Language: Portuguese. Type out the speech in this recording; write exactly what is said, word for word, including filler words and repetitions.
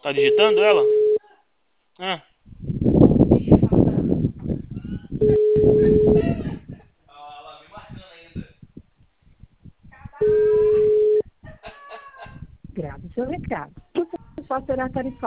Tá digitando ela? Ah. Grave seu recado. O seu só será tarifado.